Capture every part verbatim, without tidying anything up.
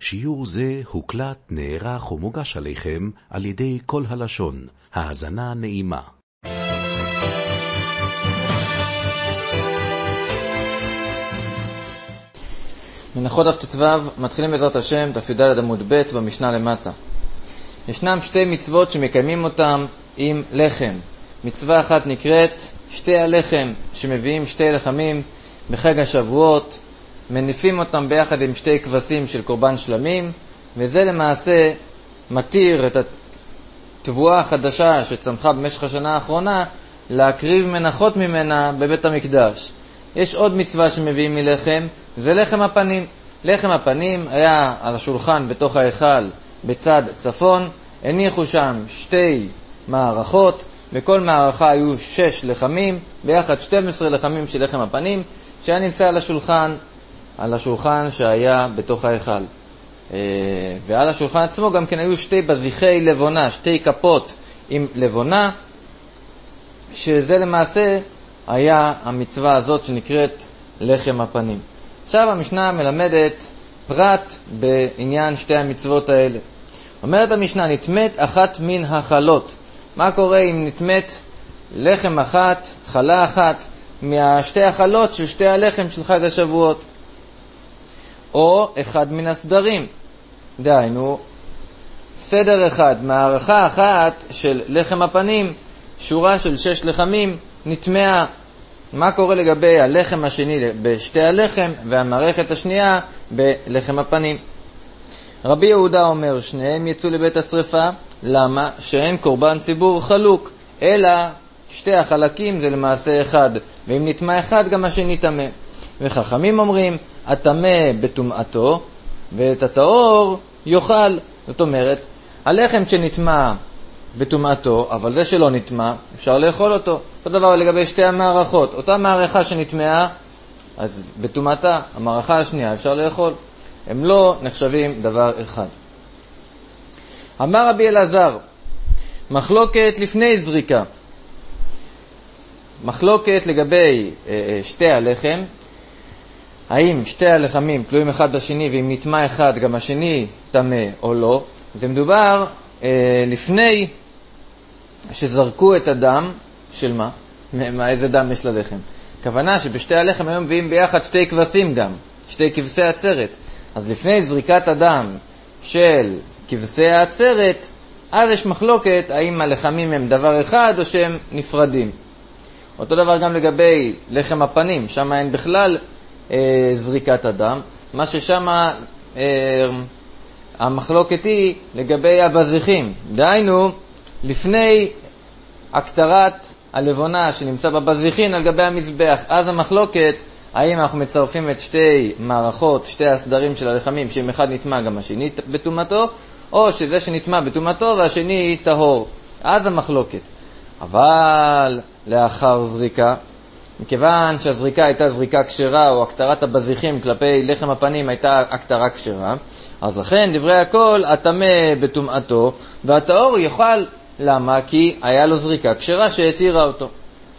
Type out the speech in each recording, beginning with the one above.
שיעור זה הוקלט, נערך ומוגש עליכם על ידי כל הלשון. האזנה נעימה. מנחות דף ט"ו, מתחילים בעזרת השם, דף י"ד עמוד ב' במשנה למטה. ישנם שתי מצוות שמקיימים אותם עם לחם. מצווה אחת נקראת שתי הלחם, שמביאים שתי לחמים בחג השבועות, מניפים אותם ביחד עם שתי כבשים של קורבן שלמים, וזה למעשה מתיר את התבואה החדשה שצמחה במשך השנה האחרונה, להקריב מנחות ממנה בבית המקדש. יש עוד מצווה שמביאים מלחם, זה לחם הפנים. לחם הפנים היה על השולחן בתוך ההיכל בצד צפון, הניחו שם שתי מערכות, בכל מערכה היו שש לחמים, ביחד שתים עשרה לחמים של לחם הפנים, שהיה נמצא על השולחן, על השולחן שהיה בתוך ההיכל. ועל השולחן עצמו גם כן היו שתי בזיחי לבונה, שתי כפות עם לבונה, שזה למעשה היה המצווה הזאת שנקראת לחם הפנים. עכשיו המשנה מלמדת פרט בעניין שתי המצוות האלה. אומרת המשנה, נתמת אחת מן החלות. מה קורה אם נתמת לחם אחת, חלה אחת, מהשתי החלות של שתי הלחם של חג השבועות? או אחד מן הסדרים. דהיינו, סדר אחד, מערכה אחת של לחם הפנים, שורה של שש לחמים, נטמעה. מה קורה לגבי הלחם השני בשתי הלחם והמערכת השנייה בלחם הפנים? רבי יהודה אומר, שניהם יצאו לבית השריפה. למה? שאין קורבן ציבור חלוק, אלא שתי החלקים זה למעשה אחד, ואם נטמע אחד גם השני טמא. וחכמים אומרים, הטמא בטומאתו ואת הטהור יאכל. זאת אומרת, הלחם שנטמע בטומאתו, אבל זה שלא נטמע, אפשר לאכול אותו. אותו דבר לגבי שתי המערכות. אותה מערכה שנטמעה, אז בטומאתה, המערכה השנייה אפשר לאכול. הם לא נחשבים דבר אחד. אמר רבי אלעזר, מחלוקת לפני זריקה. מחלוקת לגבי אה, שתי הלחם, האם שתי הלחמים תלויים אחד בשני, ואם נטמע אחד גם השני טמא או לא. זה מדובר אה, לפני שזרקו את הדם של מה? מה איזה דם יש ללחם? כוונה שבשתי הלחם היום מביאים ביחד שתי כבשים גם, שתי כבשי עצרת. אז לפני זריקת הדם של כבשי העצרת, אז יש מחלוקת האם הלחמים הם דבר אחד או שהם נפרדים. אותו דבר גם לגבי לחם הפנים, שם אין בכלל אה, זריקת הדם. מה ששם אה, המחלוקת היא לגבי הבזיחים. דהיינו, לפני הקטרת הלבונה שנמצא בבזיחין על גבי המזבח, אז המחלוקת האם אנחנו מצרפים את שתי מערכות, שתי הסדרים של הלחמים, שאם אחד נטמע גם השני בטומאתו, או שזה שנטמע בטומאתו והשני טהור. אז המחלוקת. אבל לאחר זריקה, מכיוון שהזריקה הייתה זריקה כשרה, או הקטרת הבזיחים כלפי לחם הפנים הייתה הקטרה כשרה, אז לכן דברי הכל, הטמא בטומאתו והטהור יאכל. למה? כי היה לו זריקה כשרה שהתירה אותו.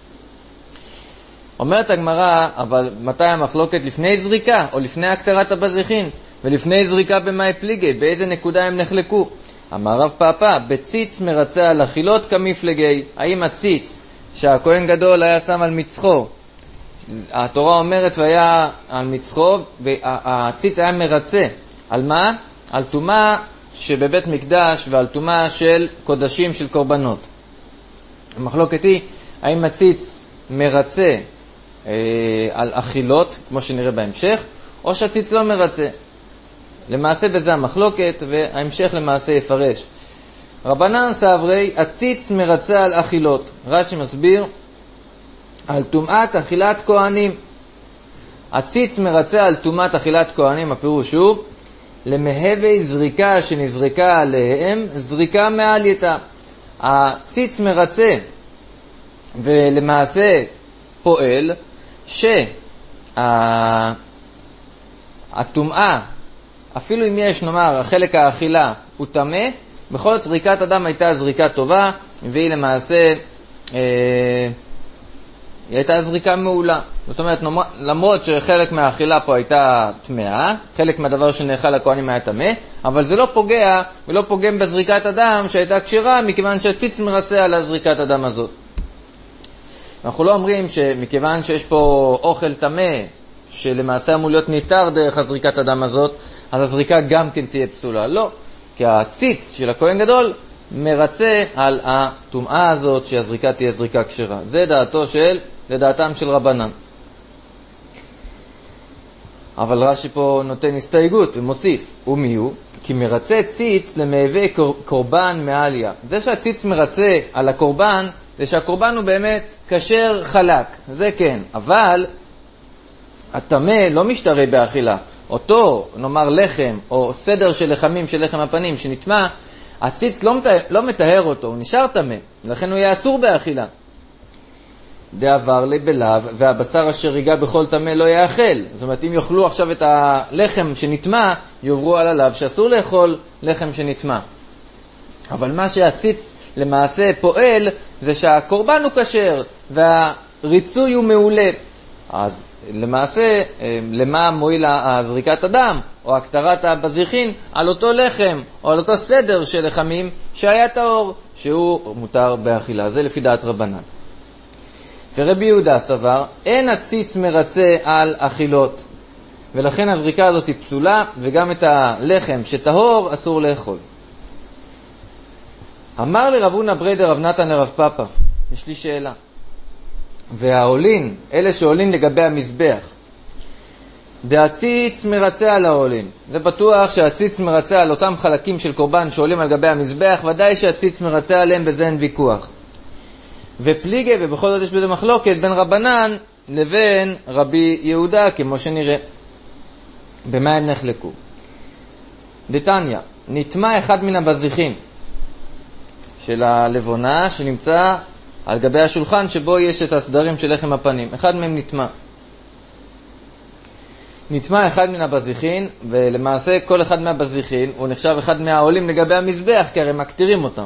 אומרת הגמרא, אבל מתי המחלוקת? לפני זריקה או לפני הקטרת הבזיחין? ולפני זריקה במאי פליגי, באיזה נקודה הם נחלקו? אמר רב פאפא, בציץ מרצה על אכילות כמפלגי. האם הציץ שהכהן גדול היה שם על מצחו, התורה אומרת והיה על מצחו, והציץ היה מרצה על מה? על טומאה שבבית מקדש ועל טומאה של קודשים של קורבנות. המחלוקת היא האם הציץ מרצה אה, על אכילות, כמו שנראה בהמשך, או שהציץ לא מרצה. למעשה בזה המחלוקת, וההמשך למעשה יפרש. רבנן סברי, הציץ מרצה על אכילות. רש"י מסביר, על טומאת אכילת כהנים. הציץ מרצה על טומאת אכילת כהנים, הפירוש הוא, למהבי זריקה שנזרקה עליהם, זריקה מעלייתה. הציץ מרצה, ולמעשה פועל, שהטומאה, אפילו אם יש, נאמר, החלק האכילה הוא טמא, בכל זאת זריקת אדם הייתה זריקה טובה, והיא למעשה אה, היא הייתה זריקה מעולה. זאת אומרת, למרות שחלק מהאכילה פה הייתה טמאה, חלק מהדבר שנאכל לכהנים היה טמא, אבל זה לא פוגע ולא פוגם בזריקת הדם שהייתה כשרה, מכיוון שהציץ מרצה על הזריקת הדם הזאת. אנחנו לא אומרים שמכיוון שיש פה אוכל טמא, שלמעשה אמור להיות ניתר דרך הזריקת הדם הזאת, אז הזריקה גם כן תהיה פסולה. לא, כי הציץ של הכהן גדול מרצה על הטומאה הזאת שהזריקה תהיה זריקה כשרה. זה דעתו של, זה דעתם של רבנן. אבל רש"י פה נותן הסתייגות ומוסיף, ומי הוא? כי מרצה ציץ למהווה קורבן מעליה. זה שהציץ מרצה על הקורבן, זה שהקורבן הוא באמת כשר חלק, זה כן, אבל הטמא לא משתרה באכילה. אותו, נאמר לחם, או סדר של לחמים של לחם הפנים שנטמא, הציץ לא, מטהר, לא מטהר אותו, הוא נשאר טמא, לכן הוא יהיה אסור באכילה. דעבר לי בלב, והבשר אשר ריגע בכל טמא לא יאכל. זאת אומרת, אם יאכלו עכשיו את הלחם שנטמא, יעברו על הלב שאסור לאכול לחם שנטמא. אבל מה שהציץ למעשה פועל, זה שהקורבן הוא כשר, והריצוי הוא מעולה. אז למעשה, למה מועיל הזריקת הדם, או הקטרת הבזיחין, על אותו לחם, או על אותו סדר של לחמים, שהיה טהור, שהוא מותר באכילה. זה לפי דעת רבנן. ורבי יהודה סבר, אין הציץ מרצה על אכילות, ולכן הזריקה הזאת היא פסולה, וגם את הלחם שטהור אסור לאכול. אמר לי רב הונא בריידר רב נתן לרב פאפא, יש לי שאלה. והעולין, אלה שעולין לגבי המזבח, דהציץ מרצה על העולין. זה בטוח שהציץ מרצה על אותם חלקים של קורבן שעולים על גבי המזבח, ודאי שהציץ מרצה עליהם, בזה אין ויכוח. ופליגה, ובכל זאת יש בזה מחלוקת בין רבנן לבין רבי יהודה, כמו שנראה. במה הם נחלקו? דתניא, נטמא אחד מן הבזיחים של הלבונה שנמצא על גבי השולחן שבו יש את הסדרים של לחם הפנים. אחד מהם נטמא. נטמא אחד מן הבזיחין, ולמעשה כל אחד מהבזיחין הוא נחשב אחד מהעולים לגבי המזבח, כי הרי מקטירים אותם.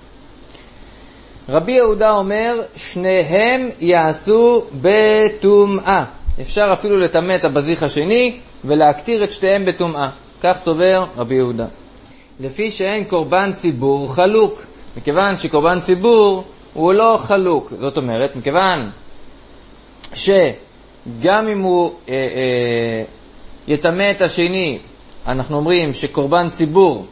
רבי יהודה אומר, שניהם יעשו בטומאה. אפשר אפילו לטמא את הבזיח השני ולהקטיר את שתיהם בטומאה. כך סובר רבי יהודה. לפי שאין קורבן ציבור חלוק. מכיוון שקורבן ציבור הוא לא חלוק. זאת אומרת, מכיוון שגם אם הוא אה, אה, יטמא את השני, אנחנו אומרים שקורבן ציבור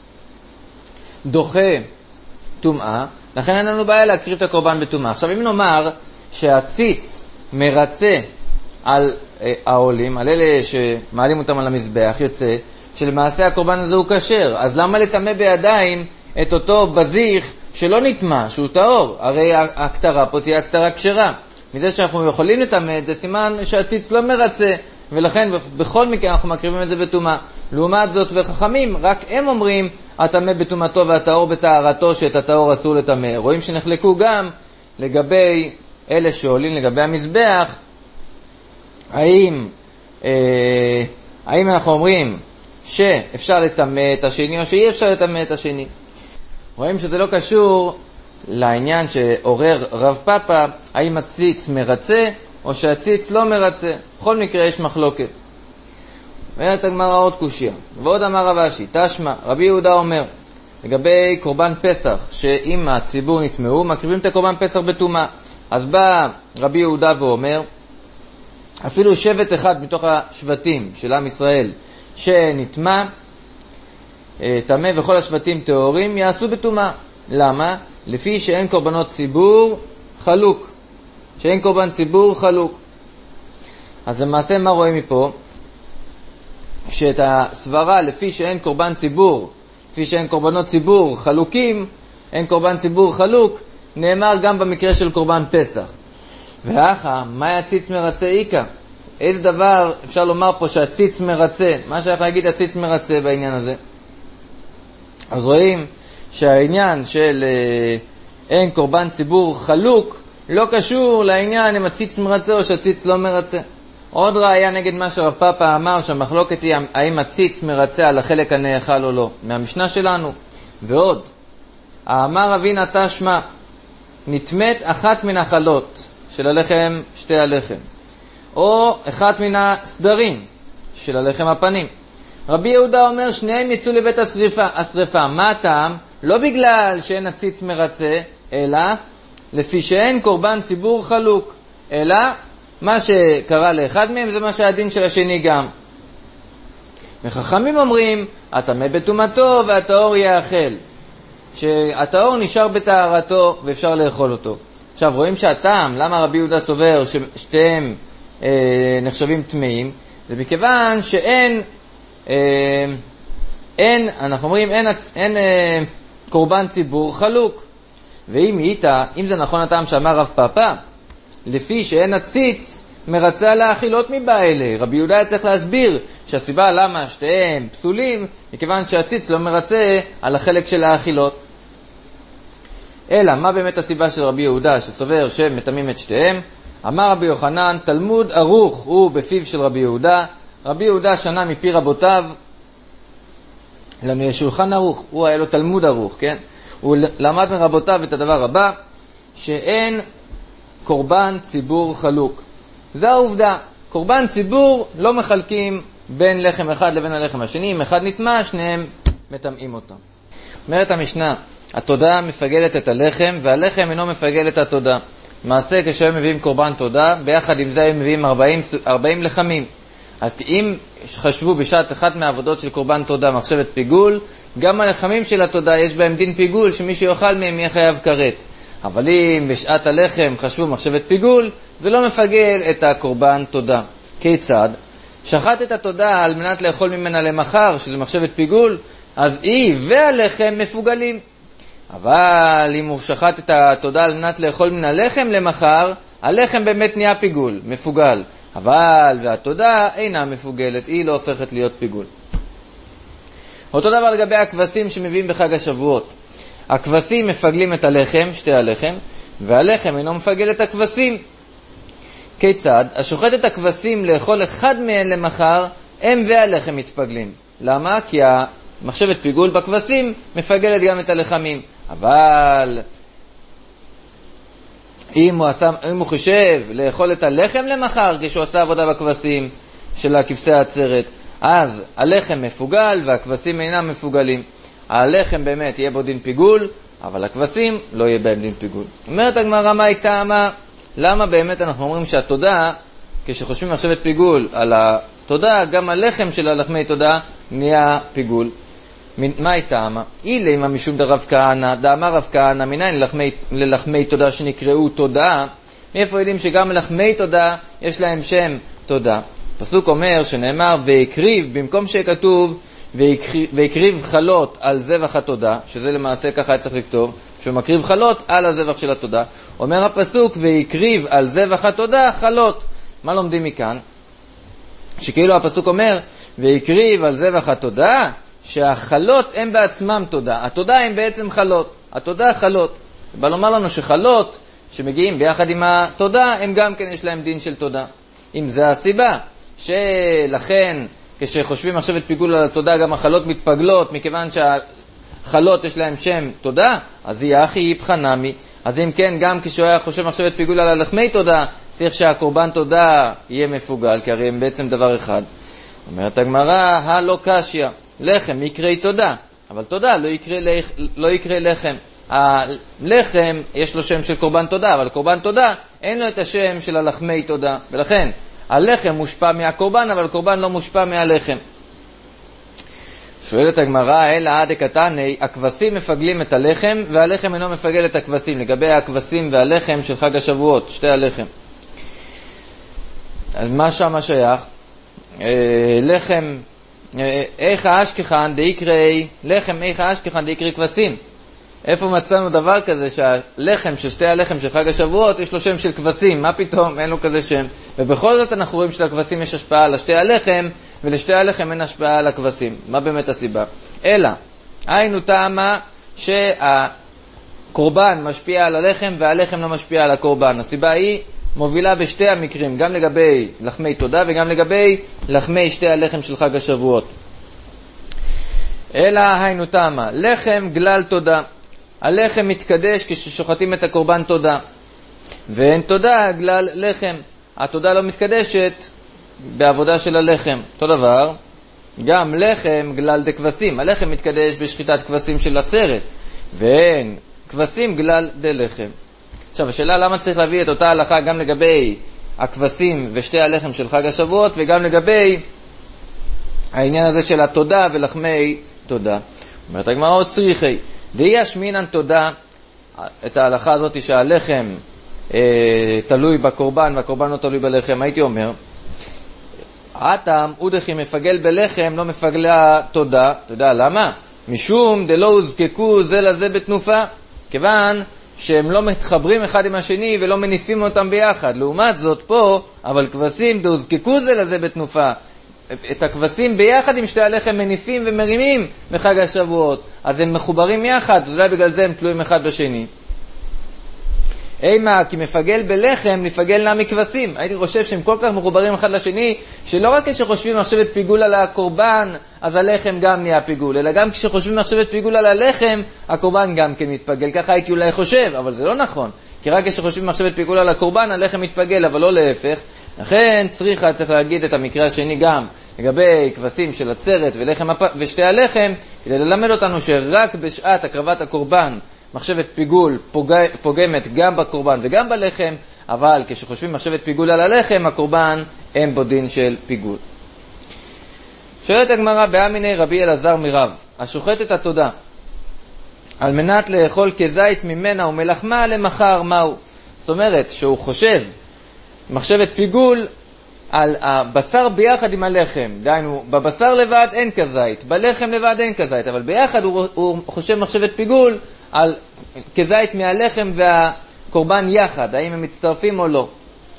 דוחה טומאה, לכן אין לנו בעיה להקריב את הקורבן בטומאה. עכשיו אם נאמר שהציץ מרצה על אה, העולים, על אלה שמעלים אותם על המזבח, יוצא שלמעשה הקורבן הזה הוא כשר, אז למה לטמא בידיים את אותו בזיח שלא נטמא, שהוא טהור? הרי ההקטרה פה תהיה הקטרה כשרה. מזה שאנחנו יכולים לטמא את זה, סימן שהציץ לא מרצה, ולכן בכל מקרה אנחנו מקריבים את זה בטומאה. לעומת זאת וחכמים, רק הם אומרים הטמא בטומאתו והטהור בטהרתו, שאת הטהור אסור לטמא. רואים שנחלקו גם לגבי אלה שעולים לגבי המזבח, האם, אה, האם אנחנו אומרים שאפשר לטמא את השני או שאי אפשר לטמא את השני. רואים שזה לא קשור לעניין שעורר רב פאפא, האם הציץ מרצה או שהציץ לא מרצה. בכל מקרה יש מחלוקת. ואומרת הגמרא עוד קושיה. ועוד אמר רב אשי, תשמע, רבי יהודה אומר, לגבי קורבן פסח, שאם הציבור נטמאו, מקריבים את הקורבן פסח בטומאה. אז בא רבי יהודה ואומר, אפילו שבט אחד מתוך השבטים של עם ישראל שנטמא, טמא וכל השבטים טהורים, יעשו בטומאה. למה? לפי שאין קורבנות ציבור חלוק. שאין קורבן ציבור חלוק. אז למעשה מה רואים מפה? שאת הסברה לפי שאין קורבן ציבור, לפי שאין קורבנות ציבור חלוקים, אין קורבן ציבור חלוק, נאמר גם במקרה של קורבן פסח. ואחא, מה הציץ מרצה איקה? איזה דבר אפשר לומר פה שהציץ מרצה? מה שאנחנו להגיד הציץ מרצה בעניין הזה? אז רואים שהעניין של אה, אין קורבן ציבור חלוק לא קשור לעניין אם הציץ מרצה או שהציץ לא מרצה. עוד ראיה נגד מה שרב פאפא אמר, שהמחלוקת היא האם הציץ מרצה על החלק הנאכל או לא, מהמשנה שלנו. ועוד, האמר אבינה תשמע, נטמאת אחת מן החלות של הלחם שתי הלחם, או אחד מן הסדרים של הלחם הפנים. רבי יהודה אומר שניהם יצאו לבית השריפה. השריפה, מה הטעם? לא בגלל שאין הציץ מרצה, אלא לפי שאין קורבן ציבור חלוק, אלא מה שקרה לאחד מהם זה מה שהדין של השני גם. וחכמים אומרים, הטמא בטומאתו והטהור יאכל, שהטהור נשאר בטהרתו ואפשר לאכול אותו. עכשיו רואים שהטעם, למה רבי יהודה סובר ששתיהם אה, נחשבים טמאים, זה מכיוון שאין אה, אין, אנחנו אומרים אין, אין אה, קורבן ציבור חלוק. ואם איתה, אם זה נכון הטעם שאמר רב פאפא, לפי שאין הציץ מרצה להאכילות מבעלה, רבי יהודה היה צריך להסביר שהסיבה למה שתיהם פסולים, מכיוון שהציץ לא מרצה על החלק של האכילות. אלא, מה באמת הסיבה של רבי יהודה שסובר שהם מטמאים את שתיהם? אמר רבי יוחנן, תלמוד ערוך הוא בפיו של רבי יהודה. רבי יהודה שנה מפי רבותיו, לנו יש שולחן ערוך, הוא היה לו תלמוד ערוך, כן? הוא למד מרבותיו את הדבר הבא, שאין קורבן ציבור חלוק. זו העובדה. קורבן ציבור לא מחלקים בין לחם אחד לבין הלחם השני. אם אחד נטמע, שניהם מטמאים אותו. אומרת המשנה, התודה מפגלת את הלחם, והלחם אינו מפגל את התודה. מעשה כשהם מביאים קורבן תודה, ביחד עם זה הם מביאים ארבעים, ארבעים לחמים. אז אם חשבו בשעת אחת מהעבודות של קורבן תודה מחשבת פיגול, גם הלחמים של התודה יש בהם דין פיגול, שמי שיאכל מהם יהיה חייב כרת. אבל אם בשעת הלחם חשבו מחשבת פיגול, זה לא מפגל את הקורבן תודה. כיצד? שחט את התודה על מנת לאכול ממנה למחר, שזה מחשבת פיגול, אז היא והלחם מפוגלים. אבל אם הוא שחט את התודה על מנת לאכול מן הלחם למחר, הלחם באמת נהיה פיגול, מפוגל. אבל והתודה אינה מפוגלת, היא לא הופכת להיות פיגול. אותו דבר לגבי הכבשים שמביאים בחג השבועות. הכבשים מפגלים את הלחם, שתי הלחם, והלחם אינו מפגל את הכבשים. כיצד? השוחט את הכבשים לאכול אחד מהן למחר, הם והלחם מתפגלים. למה? כי המחשבת פיגול בכבשים מפגלת גם את הלחמים. אבל אם הוא, עשה, אם הוא חושב לאכול את הלחם למחר כשהוא עשה עבודה בכבשים של הכבשי העצרת, אז הלחם מפוגל והכבשים אינם מפוגלים. הלחם באמת יהיה בו דין פיגול, אבל הכבשים לא יהיה בהם דין פיגול. אומרת הגמרא, מה הייתה, מה? למה באמת אנחנו אומרים שהתודה, כשחושבים מחשבת פיגול על התודה, גם הלחם של הלחמי תודה נהיה פיגול? מה הייתה, מה? אילה אימה משום דרב כהנא, דאמר רב כהנא, מניין ללחמי, ללחמי תודה שנקראו תודה? מאיפה יודעים שגם ללחמי תודה יש להם שם תודה? פסוק אומר שנאמר ויקריב, במקום שכתוב ויקריב חלות על זבח התודה, שזה למעשה ככה צריך לכתוב, שהוא מקריב חלות על הזבח של התודה. אומר הפסוק ויקריב על זבח התודה חלות. מה לומדים מכאן? שכאילו הפסוק אומר ויקריב על זבח התודה, שהחלות הם בעצמם תודה. התודה הם בעצם חלות. התודה חלות. בא לומר לנו שחלות שמגיעים ביחד עם התודה, הם גם כן יש להם דין של תודה. אם זה הסיבה, שלכן כשחושבים עכשיו את פיגול על התודה, גם החלות מתפגלות, מכיוון שהחלות יש להם שם תודה, אז היא אחי איפכא נמי. אז אם כן, גם כשהוא היה חושב עכשיו את פיגול על הלחמי תודה, צריך שהקורבן תודה יהיה מפוגל, כי הרי הם בעצם דבר אחד. אומרת הגמרא, הלא קשיא, לחם יקראי תודה, אבל תודה לא יקרא, לח... לא יקרא לחם. הלחם יש לו שם של קורבן תודה, אבל קורבן תודה אין לו את השם של הלחמי תודה, ולכן הלחם מושפע מהקורבן, אבל הקורבן לא מושפע מהלחם. שואלת הגמרא, אלא עד קטני, הכבשים מפגלים את הלחם, והלחם אינו מפגל את הכבשים. לגבי הכבשים והלחם של חג השבועות, שתי הלחם. אז מה שם שייך? אה, לחם, אה, איך האשכחן דיקרי, לחם איך האשכחן דיקרי כבשים. איפה מצאנו דבר כזה שהלחם של שתי הלחם של חג השבועות יש לו שם של כבשים? מה פתאום? אין לו כזה שם. ובכל זאת אנחנו רואים שלכבשים יש השפעה על שתי הלחם, ולשתי הלחם אין השפעה על הכבשים. מה באמת הסיבה? אלא, היינו טעמה שהקורבן משפיע על הלחם והלחם לא משפיע על הקורבן. הסיבה היא מובילה בשתי המקרים, גם לגבי לחמי תודה וגם לגבי לחמי שתי הלחם של חג השבועות. אלא היינו טעמה, לחם גלל תודה. הלחם מתקדש כששוחטים את הקורבן תודה. ואין תודה גלל לחם. התודה לא מתקדשת בעבודה של הלחם. אותו דבר, גם לחם גלל דקבסים. הלחם מתקדש בשחיטת כבשים של עצרת, ואין כבשים גלל דלחם. עכשיו, השאלה למה צריך להביא את אותה הלכה גם לגבי הכבשים ושתי הלחם של חג השבועות, וגם לגבי העניין הזה של התודה ולחמי תודה. אומרת הגמרא עוד צריכי, דאי השמינן תודה, את ההלכה הזאת שהלחם אה, תלוי בקורבן והקורבן לא תלוי בלחם, הייתי אומר, עתם אודכי מפגל בלחם לא מפגלה תודה. אתה יודע למה? משום דלא הוזקקו זה לזה בתנופה, כיוון שהם לא מתחברים אחד עם השני ולא מניפים אותם ביחד. לעומת זאת פה, אבל כבשים דהוזקקו זה לזה בתנופה, את הכבשים ביחד עם שתי הלחם מניפים ומרימים בחג השבועות, אז הם מחוברים יחד, ואולי בגלל זה הם תלויים אחד בשני. אימה, כי מפגל בלחם, לפגל נע מכבשים. הייתי חושב שהם כל כך מחוברים אחד לשני, שלא רק כשחושבים מחשבת פיגול על הקורבן, אז הלחם גם נהיה פיגול, אלא גם כשחושבים מחשבת פיגול על הלחם, הקורבן גם כן מתפגל. ככה הייתי אולי חושב, אבל זה לא נכון. כי רק כשחושבים מחשבת פיגול על הקורבן, הלחם מתפגל, אבל לא להפך. לכן צריכה, צריך להגיד את המקרה השני גם, לגבי כבשים של עצרת ולחם ושתי הלחם, כדי ללמד אותנו שרק בשעת הקרבת הקורבן, מחשבת פיגול פוגמת גם בקורבן וגם בלחם, אבל כשחושבים מחשבת פיגול על הלחם, הקורבן אין בו דין של פיגול. שואלת הגמרא, באמיני רבי אלעזר מרב, השוחט את התודה על מנת לאכול כזית ממנה ומלחמה למחר, מהו? זאת אומרת שהוא חושב מחשבת פיגול על הבשר ביחד עם הלחם, דהיינו בבשר לבד אין כזית, בלחם לבד אין כזית, אבל ביחד הוא, הוא חושב מחשבת פיגול על כזית מהלחם והקורבן יחד, האם הם מצטרפים או לא.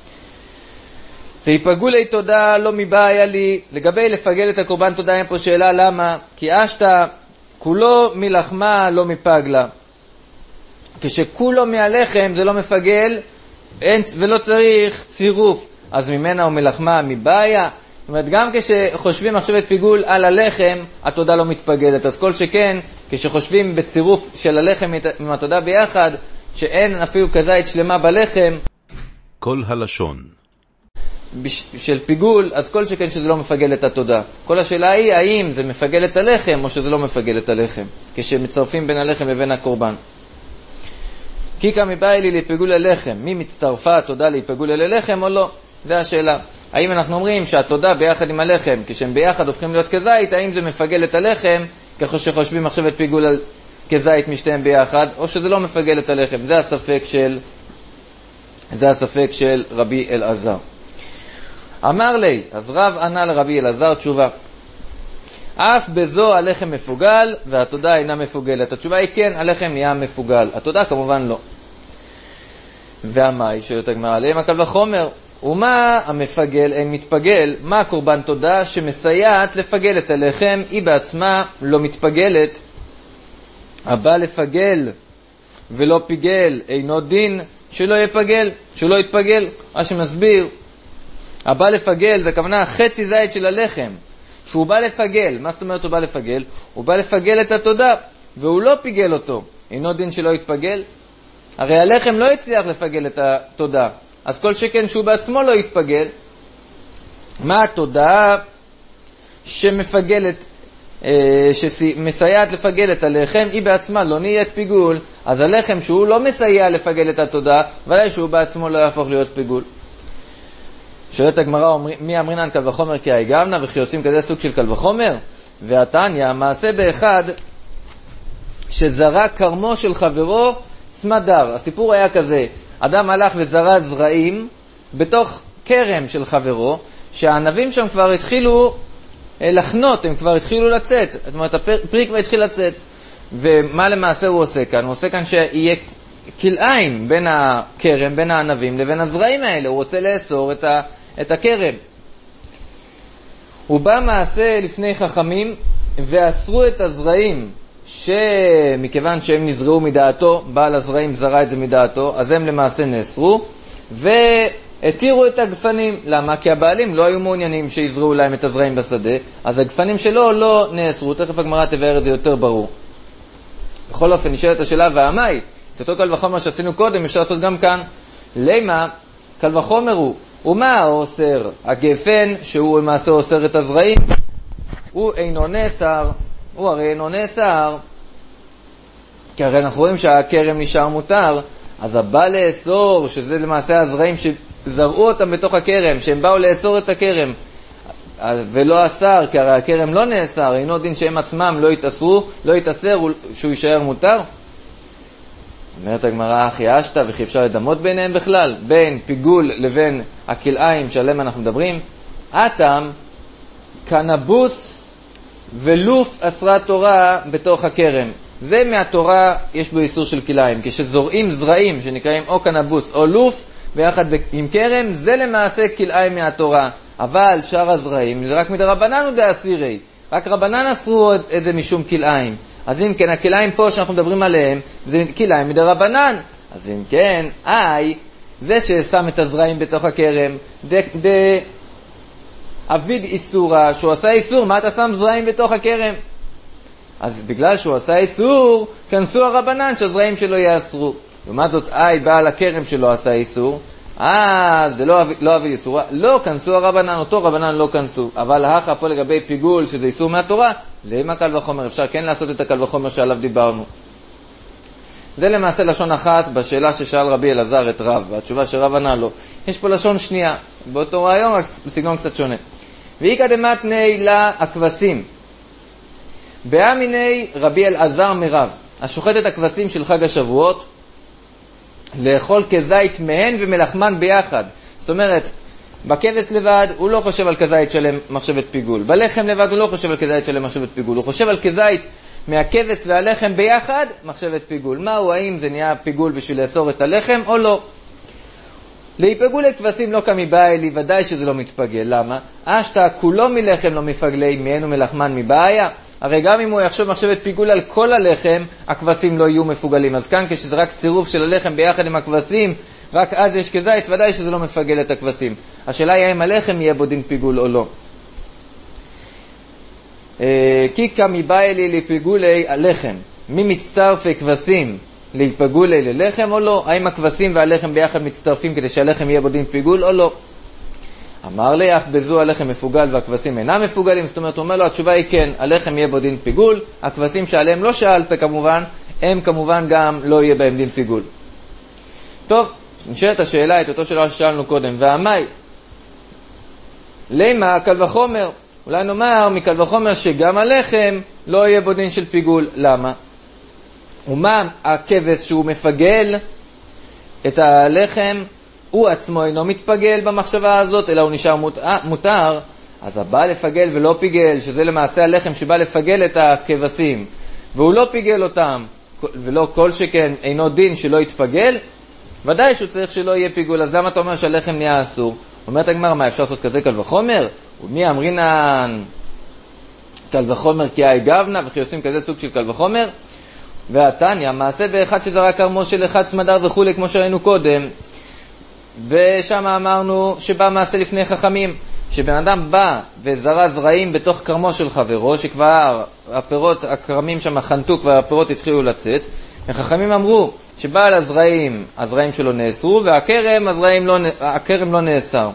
ויפגולי תודה לא מבעיה לי, לגבי לפגל את הקורבן תודה אין פה שאלה למה, כי אשתה כולו מלחמה לא מפגלה, כשכולו מהלחם זה לא מפגל אין, ולא צריך צירוף, אז ממנה ומלחמה מבעיה. זאת אומרת, גם כשחושבים מחשבת פיגול על הלחם, התודה לא מתפגלת. אז כל שכן, כשחושבים בצירוף של הלחם עם התודה ביחד, שאין אפילו כזית שלמה בלחם, כל הלשון של פיגול, אז כל שכן שזה לא מפגל את התודה. כל השאלה היא, האם זה מפגל את הלחם או שזה לא מפגל את הלחם, כשמצרפים בין הלחם לבין הקורבן. קיקה מבאי לי להיפגול ללחם, מי מצטרפה התודה להיפגול ללחם או לא? זה השאלה. האם אנחנו אומרים שהתודה ביחד עם הלחם, כשהם ביחד הופכים להיות כזית, האם זה מפגל את הלחם, ככה שחושבים מחשבת פיגול על כזית משתיהם ביחד, או שזה לא מפגל את הלחם? זה הספק של, זה הספק של רבי אלעזר. אמר לי, אז רב ענה לרבי אלעזר תשובה, אף בזו הלחם מפוגל והתודה אינה מפוגלת. התשובה היא כן, הלחם נהיה מפוגל, התודה כמובן לא. והמאי שואלת הגמרא, עליהם הקל וחומר, ומה המפגל אין מתפגל? מה הקורבן תודה שמסייעת לפגל את הלחם, היא בעצמה לא מתפגלת? הבא לפגל ולא פיגל אינו דין שלא יפגל, שלא יתפגל. מה שמסביר, הבא לפגל זה הכוונה חצי זית של הלחם, שהוא בא לפגל. מה זאת אומרת הוא בא לפגל? הוא בא לפגל את התודה, והוא לא פיגל אותו, אינו דין שלא יתפגל? הרי הלחם לא הצליח לפגל את התודה, אז כל שכן שהוא בעצמו לא יתפגל. מה התודה שמפגלת, שמסייעת לפגל את הלחם, היא בעצמה לא נהיית פיגול, אז הלחם שהוא לא מסייע לפגל את התודה, ודאי שהוא בעצמו לא יהפוך להיות פיגול. שואלת הגמרא, מי אמרינן קל וחומר כי היגמנה, וכי עושים כזה סוג של קל וחומר? והתניא, מעשה באחד שזרע קרמו של חברו צמדר. הסיפור היה כזה, אדם הלך וזרע זרעים בתוך קרם של חברו, שהענבים שם כבר התחילו לחנות, הם כבר התחילו לצאת, זאת אומרת הפרי כבר התחיל לצאת. ומה למעשה הוא עושה כאן? הוא עושה כאן שיהיה כלאיים בין הקרם, בין הענבים לבין הזרעים האלה, הוא רוצה לאסור את, ה, את הקרם. הוא בא מעשה לפני חכמים ואסרו את הזרעים, שמכיוון שהם נזרעו מדעתו, בעל הזרעים זרע את זה מדעתו, אז הם למעשה נאסרו, והתירו את הגפנים. למה? כי הבעלים לא היו מעוניינים שיזרעו להם את הזרעים בשדה, אז הגפנים שלו לא נאסרו. תכף הגמרא תבאר את זה יותר ברור. בכל אופן נשאלת השאלה, והמאי, את אותו קל וחומר שעשינו קודם אפשר לעשות גם כאן. למה? קל וחומר הוא. ומה אוסר? הגפן, שהוא למעשה אוסר את הזרעים, הוא אינו נאסר. הוא הרי אינו נאסר, כי הרי אנחנו רואים שהכרם נשאר מותר, אז הבא לאסור, שזה למעשה הזרעים שזרעו אותם בתוך הכרם, שהם באו לאסור את הכרם, ולא אסר, כי הרי הכרם לא נאסר, אינו דין שהם עצמם לא יתאסרו, לא יתאסר, שהוא יישאר מותר. אומרת הגמרא, אחי אשתא, וכי אפשר לדמות ביניהם בכלל? בין פיגול לבין הכלאיים שעליהם אנחנו מדברים? אתם, קנבוס ולוף אסרה תורה בתוך הכרם. זה מהתורה, יש בו איסור של כלאיים. כשזורעים זרעים שנקראים או קנבוס או לוף ביחד עם כרם, זה למעשה כלאיים מהתורה. אבל שאר הזרעים זה רק מדרבנן ודאסירי, רק רבנן אסרו את זה משום כלאיים. אז אם כן, הכלאיים פה שאנחנו מדברים עליהם זה כלאיים מדרבנן. אז אם כן, איי, זה ששם את הזרעים בתוך הכרם, דה, דה אביד איסורה, שהוא עשה איסור, מה אתה שם זרעים בתוך הכרם? אז בגלל שהוא עשה איסור, כנסו הרבנן שהזרעים שלו יאסרו. לעומת זאת, איי, בעל הכרם שלו עשה איסור, אה, זה לא, לא אביד איסורה, לא כנסו הרבנן, אותו רבנן לא כנסו. אבל האחר פה לגבי פיגול, שזה איסור מהתורה, למה קל וחומר? אפשר כן לעשות את הקל וחומר שעליו דיברנו. זה למעשה לשון אחת בשאלה ששאל רבי אלעזר את רב, והתשובה שרב ענה לו. יש פה לשון שנייה, באותו רעיון, רק בסגנון קצת שונה. ואיקא דמתני לה הכבשים. באמיני רבי אלעזר מרב, השוחט את הכבשים של חג השבועות, לאכול כזית מהן ומלחמן ביחד. זאת אומרת, בכבש לבד הוא לא חושב על כזית שלם מחשבת פיגול. בלחם לבד הוא לא חושב על כזית שלם מחשבת פיגול. הוא חושב על כזית מהכבש והלחם ביחד מחשבת פיגול. מהו, האם זה נהיה פיגול בשביל לאסור את הלחם או לא? להיפגולי כבשים לא כמי באי לי, ודאי שזה לא מתפגל. למה? אשתא כולו מלחם לא מפגלי, מהן ומלחמן מבעיה. הרי גם אם הוא יחשוב מחשבת פיגול על כל הלחם, הכבשים לא יהיו מפוגלים. אז כאן כשזה רק צירוף של הלחם ביחד עם הכבשים, רק אז יש כזית, ודאי שזה לא מפגל את הכבשים. השאלה היא האם הלחם יהיה בו דין פיגול או לא. כי כמי באי לי לפיגולי הלחם, מי מצטרפי כבשים להיפגולי ללחם או לא? האם הכבשים והלחם ביחד מצטרפים כדי שהלחם יהיה בו דין פיגול או לא? אמר לי, אך בזו הלחם מפוגל והכבשים אינם מפוגלים. זאת אומרת, הוא אומר לו, התשובה היא כן, הלחם יהיה בו דין פיגול, הכבשים שעליהם לא שאלת כמובן, הם כמובן גם לא יהיה בהם דין פיגול. טוב, נשאלת השאלה, את אותו שאלה ששאלנו קודם, והמאי, למה קל וחומר? אולי נאמר מקל וחומר שגם הלחם לא יהיה בו דין של פיגול. למה? ומה הכבש שהוא מפגל את הלחם, הוא עצמו אינו מתפגל במחשבה הזאת, אלא הוא נשאר מותר. אז הבא לפגל ולא פיגל, שזה למעשה הלחם שבא לפגל את הכבשים, והוא לא פיגל אותם, ולא כל שכן אינו דין שלא יתפגל, ודאי שהוא צריך שלא יהיה פיגול. אז למה אתה אומר שהלחם נהיה אסור? אומרת הגמרא, מה אפשר לעשות כזה קל וחומר? ומי אמרינן קל וחומר כי אי גבנה, וכי עושים כזה סוג של קל וחומר? והתניא, מעשה באחד שזרק כרמו של אחד צמדר וכו', כמו שראינו קודם, ושם אמרנו שבא מעשה לפני חכמים, שבן אדם בא וזרע זרעים בתוך כרמו של חברו, שכבר הפירות, הכרמים שם חנתו, כבר הפירות התחילו לצאת, וחכמים אמרו שבעל הזרעים, הזרעים שלו נאסרו, והכרם, הזרעים לא, הכרם לא נאסר.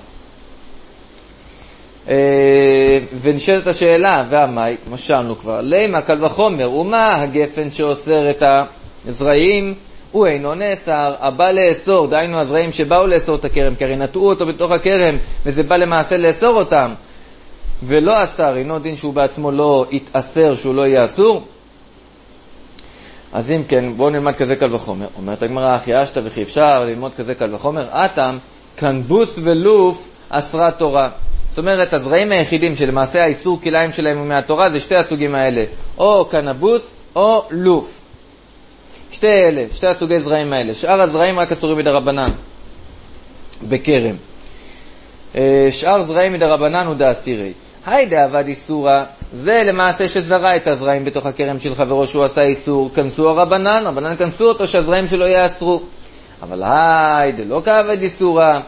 ונשאלת השאלה, והמאי, כמו שאלנו כבר, למה קל וחומר, ומה הגפן שאוסר את הזרעים? הוא אינו נאסר, הבא לאסור, דהיינו הזרעים שבאו לאסור את הכרם, כי הרי נטעו אותו בתוך הכרם, וזה בא למעשה לאסור אותם, ולא אסר, אינו דין שהוא בעצמו לא יתאסר, שהוא לא יהיה אסור. אז אם כן, בואו נלמד כזה קל וחומר. אומרת הגמרא, אחי אשתא, וכי אפשר ללמוד כזה קל וחומר? אתם, קנבוס ולוף אסרה תורה. זאת אומרת, הזרעים היחידים שלמעשה האיסור כלאיים שלהם מהתורה, זה שתי הסוגים האלה, או קנבוס או לוף. שתי אלה, שתי הסוגי זרעים האלה. שאר הזרעים רק אסורים מדרבנן בכרם. שאר זרעים מדרבנן הוא דאסירי. היידה עבד איסורה, זה למעשה שזרע את הזרעים בתוך הכרם של חברו שהוא עשה איסור, כנסו הרבנן, הרבנן כנסו אותו שהזרעים שלו יאסרו. אבל היידה לא כעבד איסורה,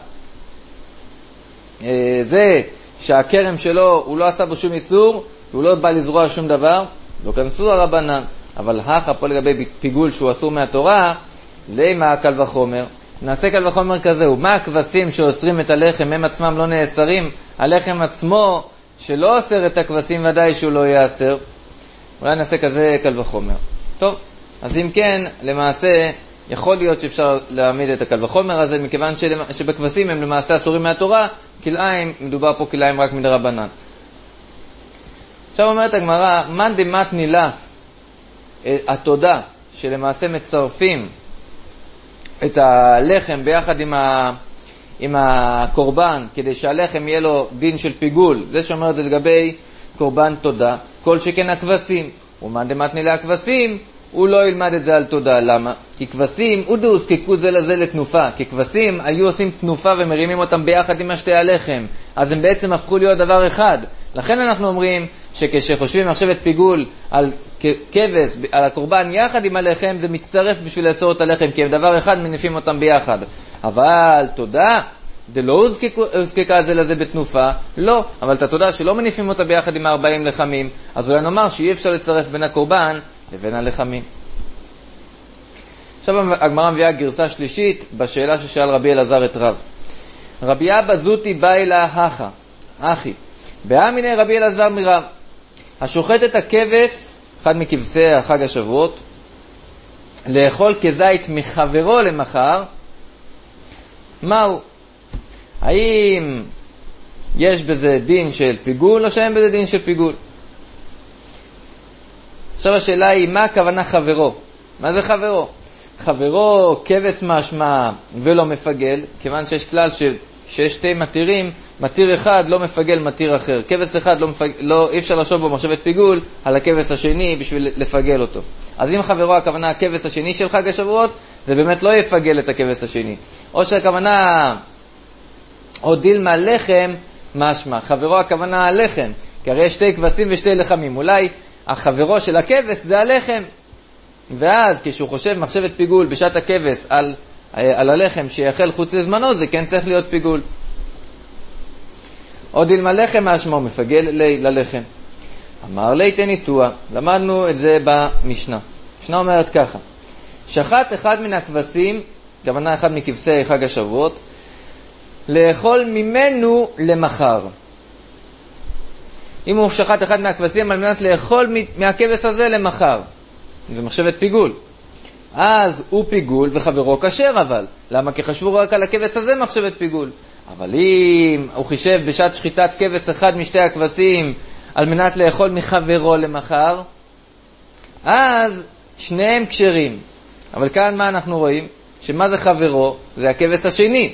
זה שהכרם שלו הוא לא עשה בו שום איסור, הוא לא בא לזרוע שום דבר, לא כנסו הרבנן. אבל הכה פה לגבי פיגול שהוא אסור מהתורה, למה קל וחומר? נעשה קל וחומר כזה, ומה הכבשים שאוסרים את הלחם, הם עצמם לא נאסרים, הלחם עצמו שלא אוסר את הכבשים ודאי שהוא לא יאסר. אולי נעשה כזה קל וחומר. טוב, אז אם כן, למעשה יכול להיות שאפשר להעמיד את הקל וחומר הזה, מכיוון שבכבשים הם למעשה אסורים מהתורה, כלאיים, מדובר פה כלאיים רק מדרבנן. עכשיו אומרת הגמרא, מן דמתני לה, התודה שלמעשה מצרפים את הלחם ביחד עם, ה, עם הקורבן, כדי שהלחם יהיה לו דין של פיגול. זה שאומר את זה לגבי קורבן תודה, כל שכן הכבשים. ומן דמתני לה הכבשים, הוא לא ילמד את זה על תודה. למה? כי כבשים, הוא דאוסקקו זה לזה לתנופה. כי כבשים היו עושים תנופה ומרימים אותם ביחד עם השתי הלחם. אז הם בעצם הפכו להיות דבר אחד. לכן אנחנו אומרים שכשחושבים מחשבת פיגול על כבש, על הקורבן יחד עם הלחם, זה מצטרף בשביל לאסור את הלחם, כי הם דבר אחד מניפים אותם ביחד. אבל תודה, דלא הוזקקה זה לזה בתנופה, לא. אבל את התודה שלא מניפים אותה ביחד עם ארבעים לחמים, אז אולי נאמר שאי אפשר לצרף בין הקורבן לבין הלחמים. עכשיו הגמרא מביאה גרסה שלישית בשאלה ששאל רבי אלעזר את רב. רבי אבא זוטי באי לה הכה, אחי, באמיני רבי אלעזר מרב, השוחט את הכבש, אחד מכבשי החג השבועות, לאכול כזית מחברו למחר, מהו? האם יש בזה דין של פיגול או שאין בזה דין של פיגול? עכשיו השאלה היא, מה הכוונה חברו? מה זה חברו? חברו כבש משמע ולא מפגל, כיוון שיש כלל ש... שיש שתי מתירים, מתיר אחד לא מפגל מתיר אחר. כבש אחד לא מפגל, לא, אי אפשר לשוב בו מחשבת פיגול על הכבש השני בשביל לפגל אותו. אז אם חברו הכוונה הכבש השני של חג השבועות, זה באמת לא יפגל את הכבש השני. או שהכוונה או דילמה לחם משמע, חברו הכוונה הלחם, כי הרי יש שתי כבשים ושתי לחמים. אולי החברו של הכבש זה הלחם, ואז כשהוא חושב מחשבת פיגול בשעת הכבש על, על הלחם שיאכל חוץ לזמנו, זה כן צריך להיות פיגול. עוד דילמה לחם משמעו מפגל ל- ללחם. אמר לי תניתוע, למדנו את זה במשנה. המשנה אומרת ככה, שחט אחד מן הכבשים, כוונה אחד מכבשי חג השבועות, לאכול ממנו למחר. אם הוא שחט אחד מהכבשים על מנת לאכול מהכבש הזה למחר, זה מחשבת פיגול, אז הוא פיגול וחברו כשר. אבל למה? כי חשבו רק על הכבש הזה מחשבת פיגול. אבל אם הוא חישב בשעת שחיטת כבש אחד משתי הכבשים על מנת לאכול מחברו למחר, אז שניהם כשרים. אבל כאן מה אנחנו רואים? שמה זה חברו? זה הכבש השני.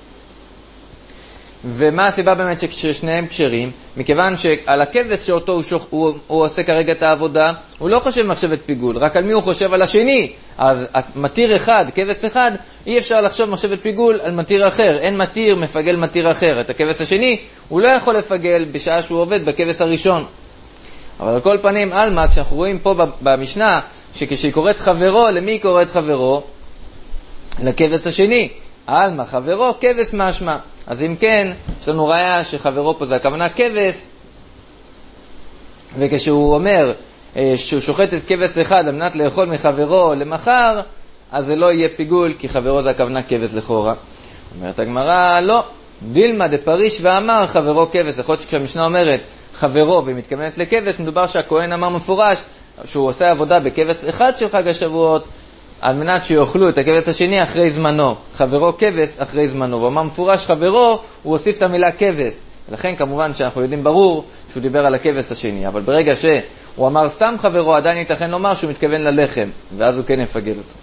ומה הסיבה באמת ששניהם כשרים? מכיוון שעל הכבש שאותו הוא, שוח, הוא, הוא עושה כרגע את העבודה, הוא לא חושב מחשבת פיגול, רק על מי הוא חושב? על השני. אז מתיר אחד, כבש אחד, אי אפשר לחשוב מחשבת פיגול על מתיר אחר. אין מתיר מפגל מתיר אחר. את הכבש השני הוא לא יכול לפגל בשעה שהוא עובד בכבש הראשון. אבל על כל פנים, אלמה, כשאנחנו רואים פה במשנה, שכשהיא קוראת חברו, למי היא קוראת חברו? לכבש השני. אלמה, חברו, כבש משמע. אז אם כן, יש לנו ראיה שחברו פה זה הכוונה כבש, וכשהוא אומר אה, שהוא שוחט את כבש אחד על מנת לאכול מחברו למחר, אז זה לא יהיה פיגול, כי חברו זה הכוונה כבש לכאורה. אומרת הגמרא, לא, דילמה דפריש ואמר חברו כבש. יכול להיות שכשהמשנה אומרת חברו והיא מתכוונת לכבש, מדובר שהכהן אמר מפורש שהוא עושה עבודה בכבש אחד של חג השבועות, על מנת שיאכלו את הכבש השני אחרי זמנו. חברו כבש אחרי זמנו. ואומר מפורש חברו, הוא הוסיף את המילה כבש. ולכן כמובן שאנחנו יודעים ברור שהוא דיבר על הכבש השני. אבל ברגע שהוא אמר סתם חברו, עדיין ייתכן לומר שהוא מתכוון ללחם. ואז הוא כן יפגל אותו.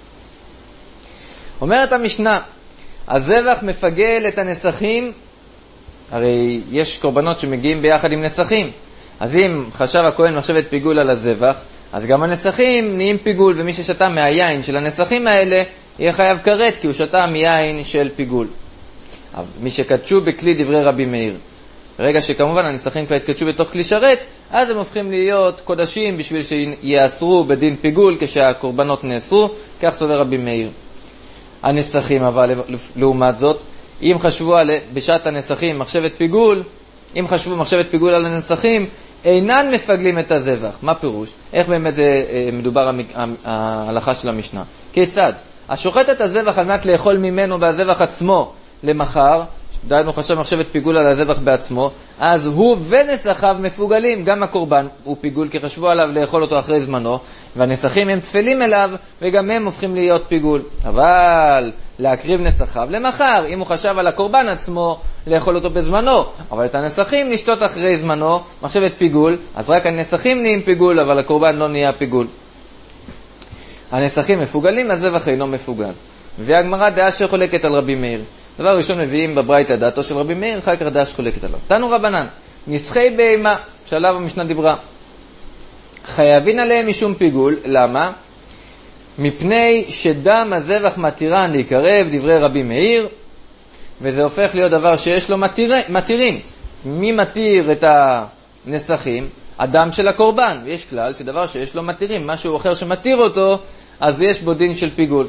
אומרת המשנה, הזבח מפגל את הנסחים. הרי יש קורבנות שמגיעים ביחד עם נסחים. אז אם חשב הכהן מחשבת פיגול על הזבח, אז גם הנסחים נהיים פיגול, ומי ששתה מהיין של הנסחים האלה יהיה חייב כרת, כי הוא שתה מיין של פיגול. מי שקדשו בכלי דברי רבי מאיר, ברגע שכמובן הנסחים כבר התקדשו בתוך כלי שרת, אז הם הופכים להיות קודשים בשביל שיאסרו בדין פיגול כשהקורבנות נאסרו, כך סובר רבי מאיר. הנסחים אבל לעומת זאת, אם חשבו על, בשעת הנסחים מחשבת פיגול, אם חשבו מחשבת פיגול על הנסחים, אינן מפגלים את הזבח. מה פירוש? איך באמת זה מדובר ההלכה של המשנה? כיצד? השוחט את הזבח על מנת לאכול ממנו והזבח עצמו למחר, דיינו חשב מחשבת פיגול על הזבח בעצמו, אז הוא ונסחיו מפוגלים, גם הקורבן הוא פיגול כי חשבו עליו לאכול אותו אחרי זמנו, והנסחים הם תפלים אליו וגם הם הופכים להיות פיגול. אבל להקריב נסחיו למחר, אם הוא חשב על הקורבן עצמו לאכול אותו בזמנו, אבל את הנסחים לשתות אחרי זמנו, מחשבת פיגול, אז רק הנסחים נהיים פיגול, אבל הקורבן לא נהיה פיגול. הנסחים מפוגלים, הזבח אינו מפוגל. והגמרא דעה שחולקת על רבי מאיר. דבר ראשון מביאים בברייתא דעתו של רבי מאיר, אחר כך דעה שחולקת עליו. תנו רבנן, נסחי בהמה, שעליו המשנה דיברה, חייבין עליהם משום פיגול. למה? מפני שדם הזבח מתירן להיקרב, דברי רבי מאיר, וזה הופך להיות דבר שיש לו מתיר, מתירים. מי מתיר את הנסחים? הדם של הקורבן. ויש כלל שדבר שיש לו מתירים, משהו אחר שמתיר אותו, אז יש בו דין של פיגול.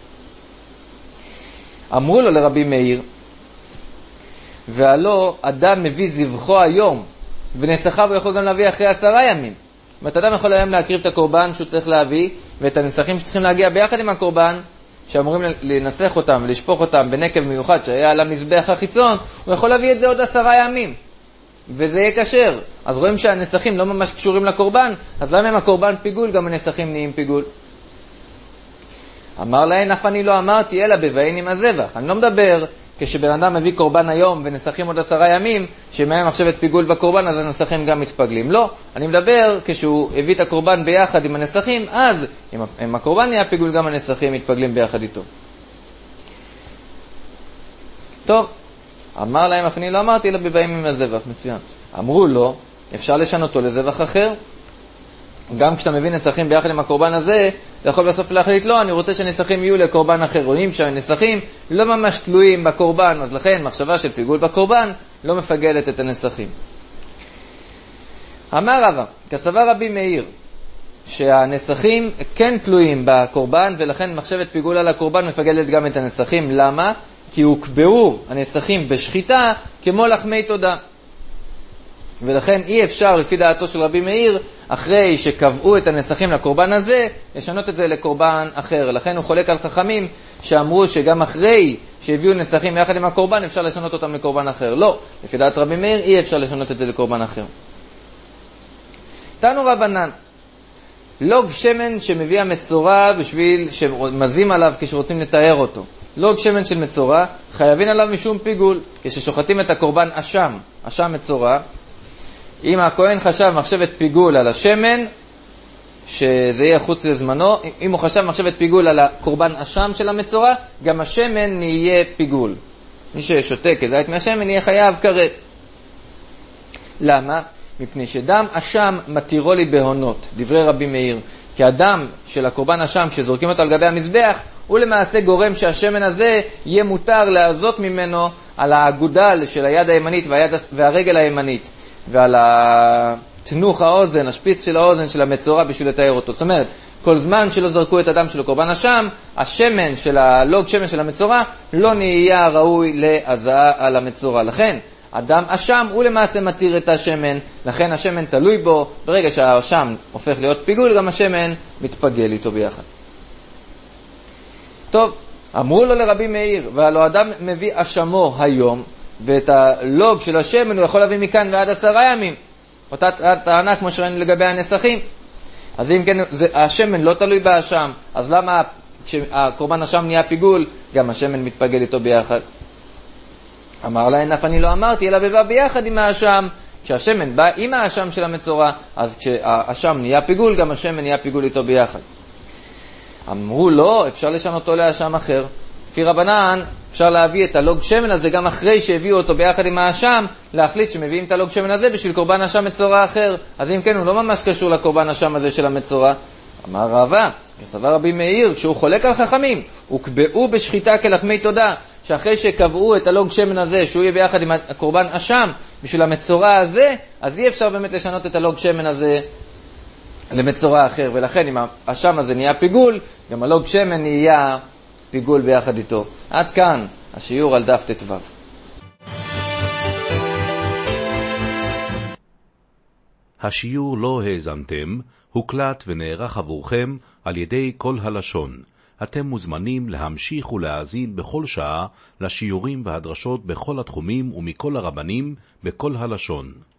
אמרו לו לרבי מאיר, והלא אדם מביא זבחו היום, ונסחיו הוא יכול גם להביא אחרי עשרה ימים. זאת אומרת, אדם יכול היום להקריב את הקורבן שהוא צריך להביא, ואת הנסחים שצריכים להגיע ביחד עם הקורבן, שאמורים לנסח אותם, לשפוך אותם בנקב מיוחד שהיה על המזבח החיצון, הוא יכול להביא את זה עוד עשרה ימים, וזה יהיה כשר. אז רואים שהנסחים לא ממש קשורים לקורבן, אז למה אם הקורבן פיגול, גם הנסחים נהיים פיגול. אמר להן, אף אני לא אמרתי, אלא בבאין עם הזבח. אני לא מדבר כשבן אדם מביא קורבן היום ונסחים עוד עשרה ימים, שמהם מחשבת פיגול בקורבן, אז הנסחים גם מתפגלים. לא, אני מדבר כשהוא הביא את הקורבן ביחד עם הנסחים, אז אם, אם הקורבן נהיה פיגול, גם הנסחים מתפגלים ביחד איתו. טוב, אמר להם, אף אני לא אמרתי, אלא בבאין עם הזבח. מצוין. אמרו לו, אפשר לשנותו לזבח אחר. גם כשאתה מביא נסחים ביחד עם הקורבן הזה, אתה יכול בסוף להחליט, לא, אני רוצה שהנסחים יהיו לקורבן אחר. רואים שהנסחים לא ממש תלויים בקורבן, אז לכן מחשבה של פיגול בקורבן לא מפגלת את הנסחים. אמר רבא, כסבר רבי מאיר, שהנסחים כן תלויים בקורבן, ולכן מחשבת פיגול על הקורבן מפגלת גם את הנסחים. למה? כי הוקבעו הנסחים בשחיטה כמו לחמי תודה. ולכן אי אפשר, לפי דעתו של רבי מאיר, אחרי שקבעו את הנסחים לקורבן הזה, לשנות את זה לקורבן אחר. לכן הוא חולק על חכמים שאמרו שגם אחרי שהביאו נסחים יחד עם הקורבן, אפשר לשנות אותם לקורבן אחר. לא, לפי דעת רבי מאיר, אי אפשר לשנות את זה לקורבן אחר. תנו רבנן, לוג שמן שמביא המצורע בשביל שמזים עליו כשרוצים לתאר אותו. לוג שמן של מצורע, חייבים עליו משום פיגול. כששוחטים את הקורבן אשם, אשם מצורע, אם הכהן חשב מחשבת פיגול על השמן, שזה יהיה חוץ לזמנו, אם הוא חשב מחשבת פיגול על הקורבן אשם של המצורע, גם השמן יהיה פיגול. מי ששותה כזית מהשמן יהיה חייב כרת. למה? מפני שדם אשם מתירו לי בהונות, דברי רבי מאיר. כי הדם של הקורבן אשם שזורקים אותו על גבי המזבח, הוא למעשה גורם שהשמן הזה יהיה מותר לעזות ממנו על האגודל של היד הימנית והיד, והרגל הימנית. ועל התנוך האוזן, השפיץ של האוזן של המצורע בשביל לתאר אותו. זאת אומרת, כל זמן שלא זרקו את הדם של קורבן אשם, השמן של הלוג שמן של המצורע לא נהיה ראוי להזעה על המצורע. לכן, הדם אשם הוא למעשה מתיר את השמן, לכן השמן תלוי בו. ברגע שהאשם הופך להיות פיגול, גם השמן מתפגל איתו ביחד. טוב, אמרו לו לרבי מאיר, והלא אדם מביא אשמו היום, ואת הלוג של השמן הוא יכול להביא מכאן ועד עשרה ימים. אותה טענה כמו שראינו לגבי הנסחים. אז אם כן, זה, השמן לא תלוי באשם, אז למה כשהקורבן אשם נהיה פיגול, גם השמן מתפגל איתו ביחד? אמר להם, אף אני לא אמרתי, אלא בבא ביחד עם האשם. כשהשמן בא עם האשם של המצורע, אז כשהאשם נהיה פיגול, גם השמן נהיה פיגול איתו ביחד. אמרו לא, אפשר לשנות אותו לאשם אחר. לפי רבנן, אפשר להביא את הלוג שמן הזה גם אחרי שהביאו אותו ביחד עם האשם, להחליט שמביאים את הלוג שמן הזה בשביל קורבן אשם מצורע אחר. אז אם כן, הוא לא ממש קשור לקורבן אשם הזה של המצורע. אמר רבא, כסבר רבי מאיר, כשהוא חולק על חכמים, הוקבעו בשחיטה כלחמי תודה, שאחרי שקבעו את הלוג שמן הזה, שהוא יהיה ביחד עם הקורבן אשם בשביל המצורע הזה, אז אי אפשר באמת לשנות את הלוג שמן הזה למצורע אחר. ולכן אם האשם הזה נהיה פיגול, גם הלוג שמן נהיה פיגול ביחד איתו. עד כאן השיעור על דף ט"ו. השיעור לא האזנתם, הוקלט ונערך עבורכם על ידי כל הלשון. אתם מוזמנים להמשיך ולהאזין בכל שעה לשיעורים והדרשות בכל התחומים ומכל הרבנים בכל הלשון.